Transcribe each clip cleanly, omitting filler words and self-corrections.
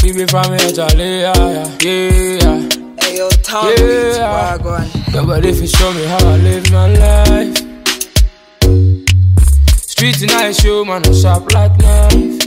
be from here, Charlie, yeah. Hey, yo, Tom Beats, wagwan. Nobody fi show me how I live my life. Street nice show, man, I sharp like knife.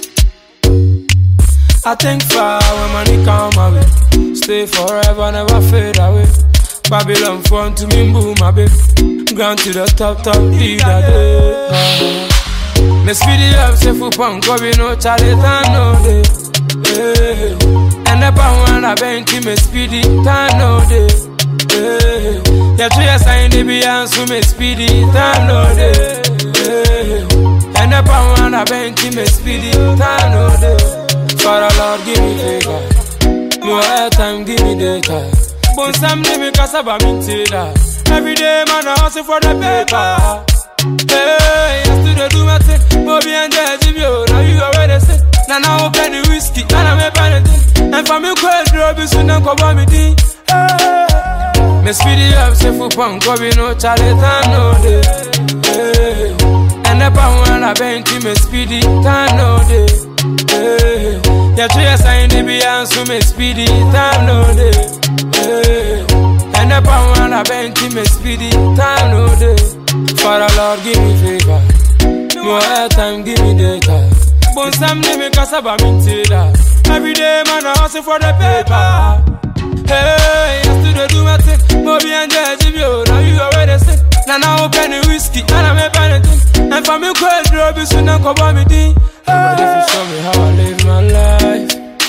I think far when money come my way. Stay forever, never fade away. Babylon front to me, boom, my baby. Ground to the top, lead a day. Me speedy up, say for punk, go be no Charlie, time no day. And the power when I bend to me speedy, time no day. Yeah, 3 years I ain't be answer me speedy, time no day. And the power when I bend to me speedy, time no day. Father Lord, give me favor. More airtime, give me data. But some living cause I'm into that. Every day, man, I hustle for the paper. Hey, I still do my thing. Bobby and Jazzy, yo, now you already sit. Now I open the whiskey, and I'm a anything. And for me, cold rubbish, so now cover me thing. Me speedy up, say for punk, go be no Charlie, time no day. And the power when I bend to me speedy, time no day. Yeah, 3 years I ain't be answer me speedy, time no day. And the power when I bend to me speedy, time no day. Father Lord, give me favor. More airtime, give me data. But some living cause I'm into that. Every day, man, I hustle for the paper. Hey, I still do my thing. Bobby and Jazzy, yo, now you already sick. Now I open the whiskey, and I'm a anything. And for me, cold rubbish, so now cover me thing. Nobody fi show me how I live my life.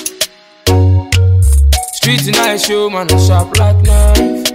Street nice show, man, I sharp like knife.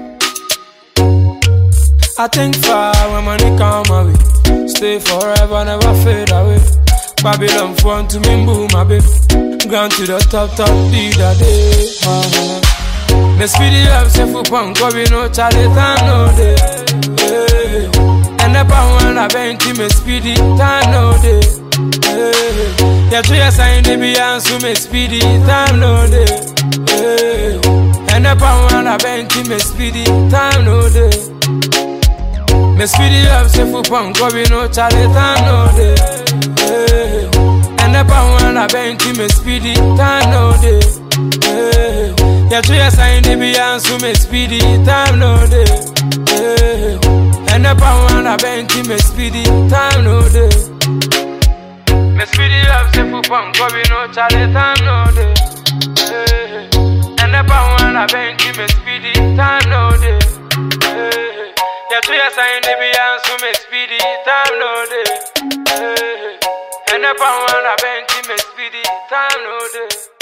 I think far when money come my way. Stay forever, never fade away. Babylon front to me, boom, my baby. Ground to the top, lead a day. Me speedy up, say for punk, go be no Charlie, time no day. And the power when I bend to me speedy, time no day. Yeah, 3 years I ain't be answer me speedy, time no day. And the power when I bend to me speedy, time no day. Me speedy up, say for punk, go be no Charlie, time no day. And the power when I bend to me speedy, time no day. Yeah, 3 years I ain't be answer me speedy, time no day. And the power when I bend to me speedy, time no day. Me speedy up, say for punk, go be no Charlie, time no day. And the power when I bend to me speedy, time no day. Yeah, 3 years I ain't be answer me speedy, time no day. And the power when I bend to me speedy, time no day.